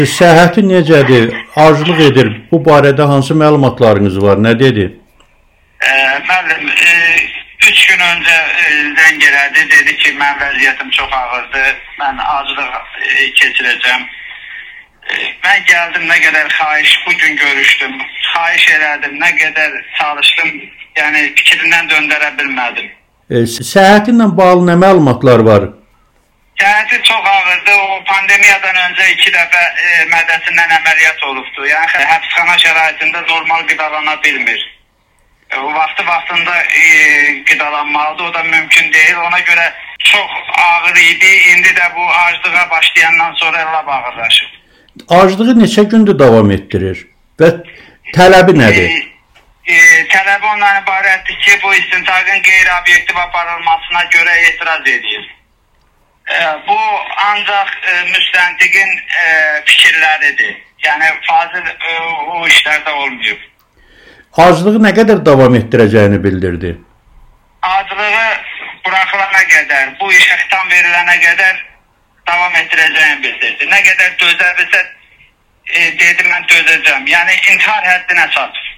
Səhhəti necədir? Aclıq edir. Bu barədə hansı məlumatlarınız var? Nə dedi? Müəllim, 3 gün öncə zəng elədi. Dedi ki, mən vəziyyətim çox ağırdır. Mən aclıq keçirəcəm. Mən gəldim, nə qədər xahiş, bugün görüşdüm. Xahiş elədim, nə qədər çalışdım. Yəni, fikrindən döndərə bilmədim. Səhhətinlə bağlı nə məlumatlar var? Səhhəti çox ağırdı. O pandemiyadan öncə 2 dəfə mədəsindən əməliyyat olubdu. Yəni həbsxana şəraitində normal qidalana bilmir. O vaxtında qidalanmalıdır. O da mümkün deyil. Ona görə çox ağır idi. İndi də bu aclığa başlayandan sonra lap ağırlaşır. Aclığı neçə gündür davam etdirir və tələbi nədir? Tələbi ondan ibarətdir ki, bu istintaqın qeyri-obyektiv aparılmasına görə etiraz edir. Bu ancaq müstəntiqin fikirləridir. Yəni Fazil o işlərdə olmayıb. Aclığı nə qədər davam etdirəcəyini bildirdi? Aclığı buraxılana qədər, bu işə xitam verilənə qədər davam etdirəcəyini bildirdi. Nə qədər dözə bilsə dedi, mən dözəcəm. Yəni intihar həddinə çatır.